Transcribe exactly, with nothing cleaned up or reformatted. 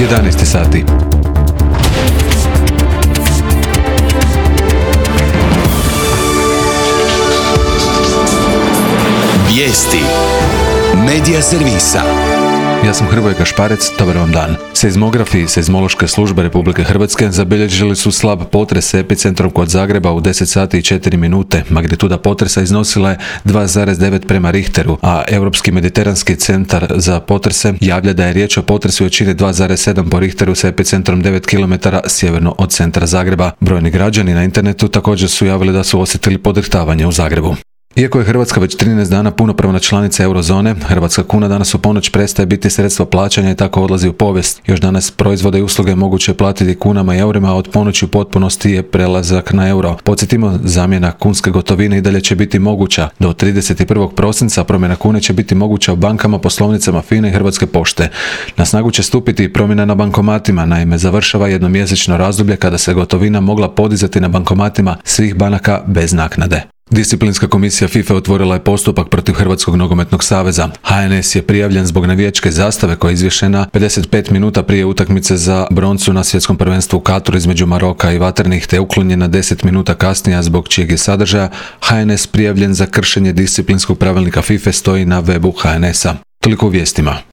jedanaest sati. Vijesti Medija servisa. Ja sam Hrvoje Gašparec, dobar vam dan. Seizmografi i seizmološke službe Republike Hrvatske zabilježili su slab potres s epicentrom kod Zagreba u deset sati i četiri minute. Magnituda potresa iznosila je dva zarez devet prema Richteru, a Europski mediteranski centar za potrese javlja da je riječ o potresu jačine dva zarez sedam po Richteru s epicentrom devet kilometara sjeverno od centra Zagreba. Brojni građani na internetu također su javili da su osjetili podrihtavanje u Zagrebu. Iako je Hrvatska već trinaest dana punopravna članica eurozone, hrvatska kuna danas u ponoć prestaje biti sredstvo plaćanja i tako odlazi u povijest. Još danas proizvode i usluge moguće platiti kunama i eurima, a od ponoći u potpunosti je prelazak na euro. Podsjetimo, zamjena kunske gotovine i dalje će biti moguća. Do trideset prvog prosinca promjena kune će biti moguća u bankama, poslovnicama F I N A i Hrvatske pošte. Na snagu će stupiti i promjena na bankomatima, naime završava jednomjesečno razdoblje kada se gotovina mogla podizati na bankomatima svih banaka bez naknade. Disciplinska komisija FIFA otvorila je postupak protiv Hrvatskog nogometnog saveza. H N S je prijavljen zbog navijačke zastave koja je izvješena pedeset pet minuta prije utakmice za broncu na svjetskom prvenstvu u Katru između Maroka i Vatrenih, te uklonjena deset minuta kasnije, zbog čijeg je sadržaja H N S prijavljen za kršenje disciplinskog pravilnika FIFA stoji na webu H N S-a. Toliko u vijestima.